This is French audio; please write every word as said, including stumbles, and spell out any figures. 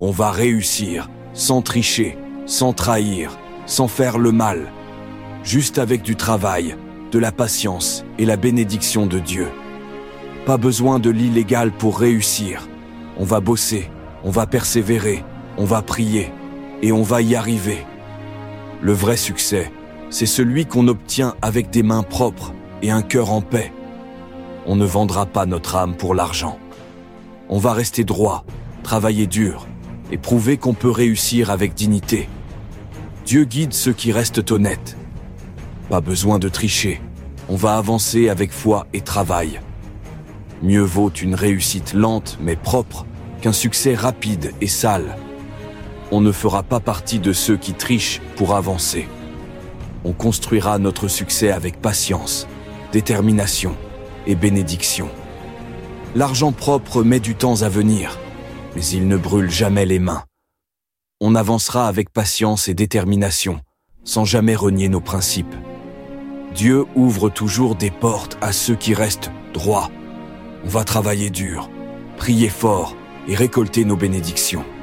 On va réussir, sans tricher, sans trahir, sans faire le mal, juste avec du travail, de la patience et la bénédiction de Dieu. Pas besoin de l'illégal pour réussir. On va bosser, on va persévérer, on va prier, et on va y arriver. Le vrai succès, c'est celui qu'on obtient avec des mains propres et un cœur en paix. On ne vendra pas notre âme pour l'argent. On va rester droit, travailler dur, et prouver qu'on peut réussir avec dignité. Dieu guide ceux qui restent honnêtes. Pas besoin de tricher, on va avancer avec foi et travail. Mieux vaut une réussite lente mais propre qu'un succès rapide et sale. On ne fera pas partie de ceux qui trichent pour avancer. On construira notre succès avec patience, détermination et bénédiction. L'argent propre met du temps à venir, mais il ne brûle jamais les mains. On avancera avec patience et détermination, sans jamais renier nos principes. Dieu ouvre toujours des portes à ceux qui restent droits. On va travailler dur, prier fort et récolter nos bénédictions.